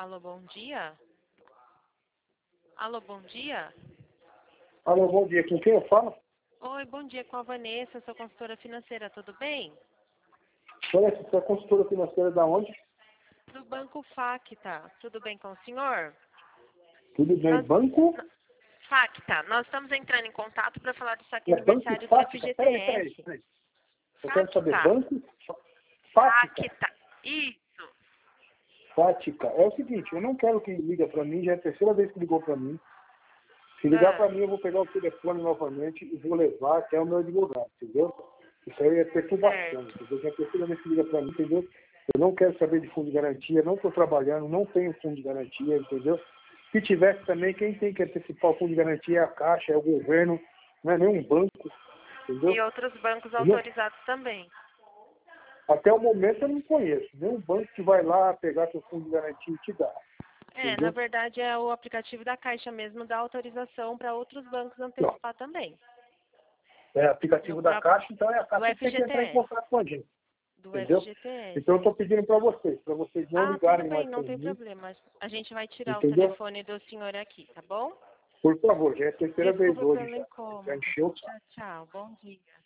Alô, bom dia? Alô, bom dia? Alô, bom dia. Com quem eu falo? Oi, bom dia, com a Vanessa, sou consultora financeira, tudo bem? Olha, você é consultora financeira da onde? Do Banco Facta, tudo bem com o senhor? Tudo bem? Nós, Banco? Facta, nós estamos entrando em contato para falar do saque É Banco aniversário do Fática? Peraí. FGTS. Eu quero saber. Facta, Banco Fática? Facta, isso. Fática. É o seguinte, eu não quero que liga para mim, já é a terceira vez que ligou para mim. Se ligar para Ah, mim, eu vou pegar o telefone novamente e vou levar até o meu advogado, entendeu? Isso aí é perturbação, certo. entendeu? Já é a terceira vez que liga para mim, entendeu? Eu não quero saber de fundo de garantia, não estou trabalhando, não tenho fundo de garantia, entendeu? Se tivesse também, quem tem que antecipar o fundo de garantia é a Caixa, é o governo, não é nenhum banco, E entendeu? outros bancos Entendeu? autorizados também. Até o momento eu não conheço nenhum banco que vai lá pegar seu fundo de garantia e te dá, É, na entendeu? verdade é o aplicativo da Caixa mesmo dá autorização para outros bancos Não. antecipar também. É No aplicativo da próprio, Caixa, então é a do Caixa que tem que entrar em FGTS. contato com a gente, Do entendeu? FGTS. Então eu estou pedindo para vocês não Ah, tudo ligarem bem, mais não para tem mim, problema. A gente vai tirar o entendeu? telefone do senhor aqui, tá bom? Por favor, já é a terceira vez Desculpa hoje pelo já. Já incômodo. encheu o saco. Tchau, tchau. Bom dia.